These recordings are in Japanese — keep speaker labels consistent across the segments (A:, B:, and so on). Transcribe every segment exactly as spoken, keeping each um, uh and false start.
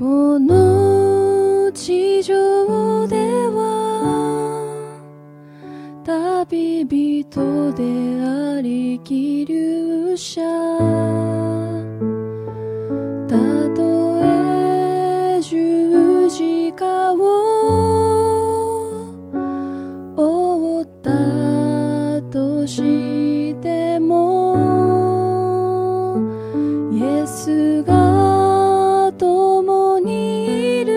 A: この地上では旅人であり希留者、たとえ十字架を追ったとしても、イエスが共にいる、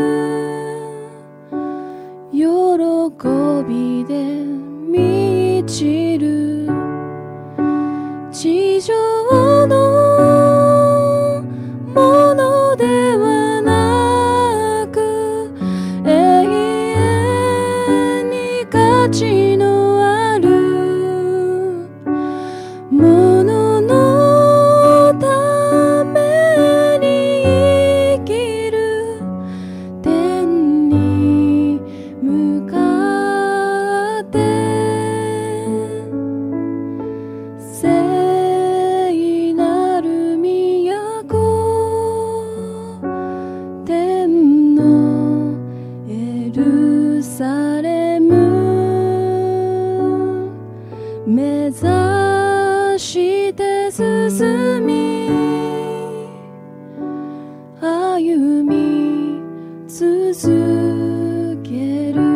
A: 喜びで満ちる地上のものではなく、永遠に価値のあるもののために生きる、天に向かって聖なる都、天のエルサレム目指して進み、歩み続ける。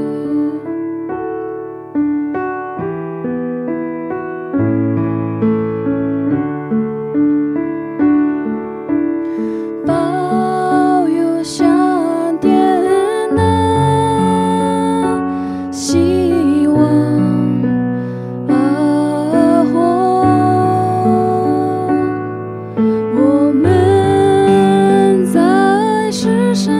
A: 抱有上天的希望而活，我们在世上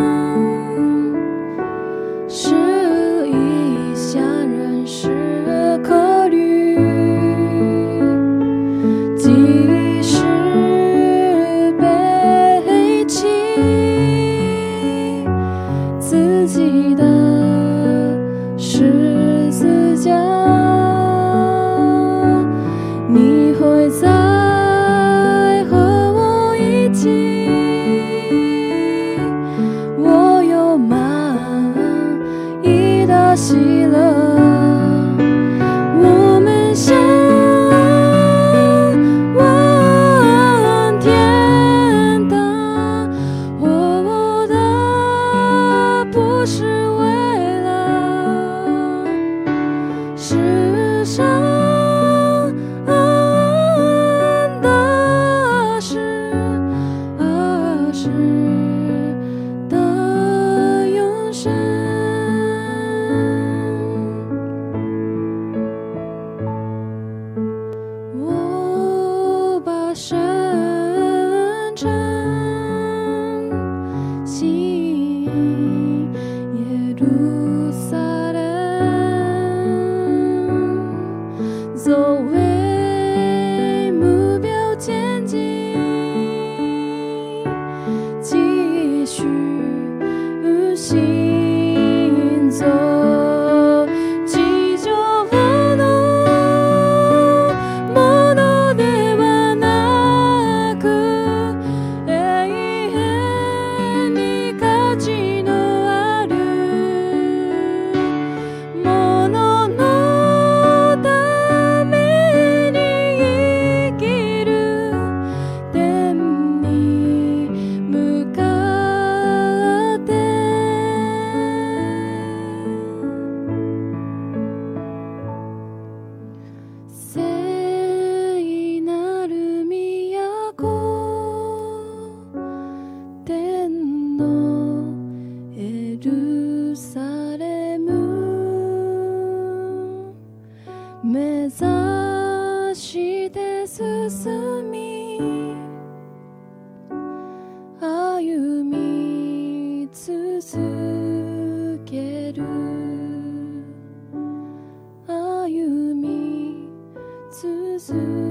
A: 是一下人世客旅，即使背起自己的十字架，你会在和我一起，我有满意的喜乐，我们向往天堂，活的不是为了世上的事，而是的永生。我把圣城新耶路撒冷作为目标前进，继续行走。地上のものではなく、永遠に価値のあるもののために生きる、天に向かって聖なる都、天のエルサレム目指して進み、歩み続ける、歩み続ける。